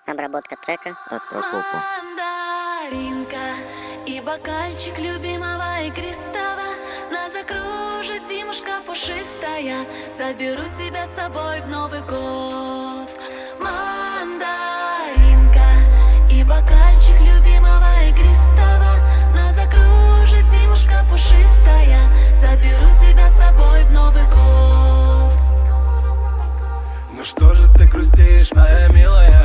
Обработка трека от Прокопа. Мандаринка и бокальчик любимого игристого нас закружит зимушка пушистая. Заберу тебя с собой в Новый год. Мандаринка и бокальчик любимого игристого нас закружит зимушка пушистая. Заберу тебя с собой в Новый год. Ну что же ты грустишь, моя милая?